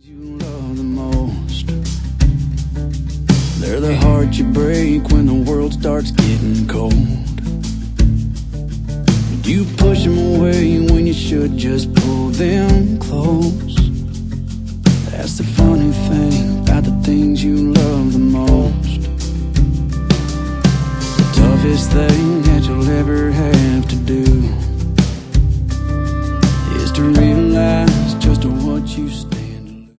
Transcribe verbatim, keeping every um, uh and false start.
You love the most. They're the heart you break when the world starts getting cold. You push them away when you should just pull them close. That's the funny thing about the things you love the most. The toughest thing that you'll ever have to do is to realize just what you stand.